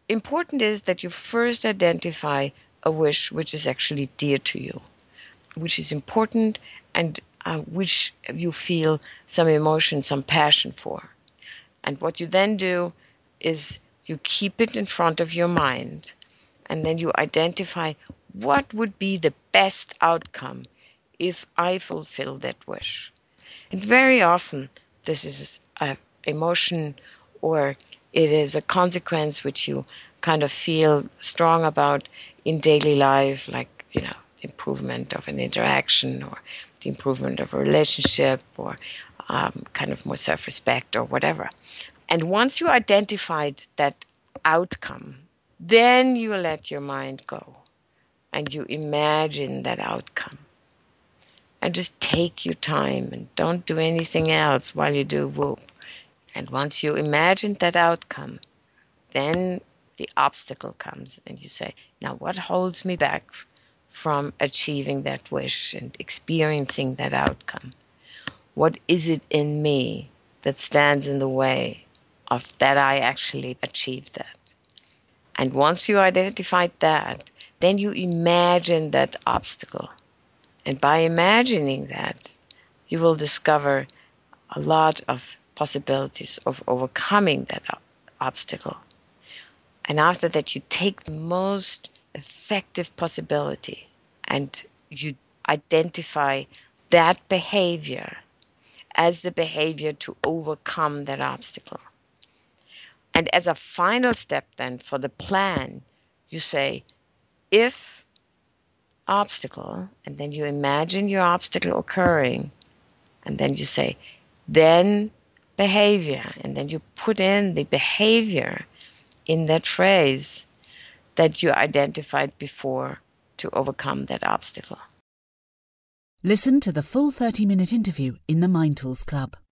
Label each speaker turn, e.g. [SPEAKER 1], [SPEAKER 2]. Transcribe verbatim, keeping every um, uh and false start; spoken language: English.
[SPEAKER 1] important is that you first identify a wish which is actually dear to you, which is important, and uh, which you feel some emotion, some passion for. And what you then do is you keep it in front of your mind, and then you identify what would be the best outcome if I fulfill that wish. And very often this is an emotion, or it is a consequence which you kind of feel strong about in daily life, like, you know, the improvement of an interaction, or the improvement of a relationship, or um, kind of more self-respect or whatever. And once you identified that outcome, then you let your mind go and you imagine that outcome. And just take your time and don't do anything else while you do Whoop. And once you imagine that outcome, then the obstacle comes and you say, now what holds me back from achieving that wish and experiencing that outcome? What is it in me that stands in the way of that I actually achieve that? And once you identified that, then you imagine that obstacle. And by imagining that, you will discover a lot of possibilities of overcoming that obstacle. And after that, you take the most effective possibility and you identify that behavior as the behavior to overcome that obstacle. And as a final step then for the plan, you say, if obstacle, and then you imagine your obstacle occurring, and then you say, then behavior, and then you put in the behavior in that phrase that you identified before to overcome that obstacle.
[SPEAKER 2] Listen to the full thirty-minute interview in the Mind Tools Club.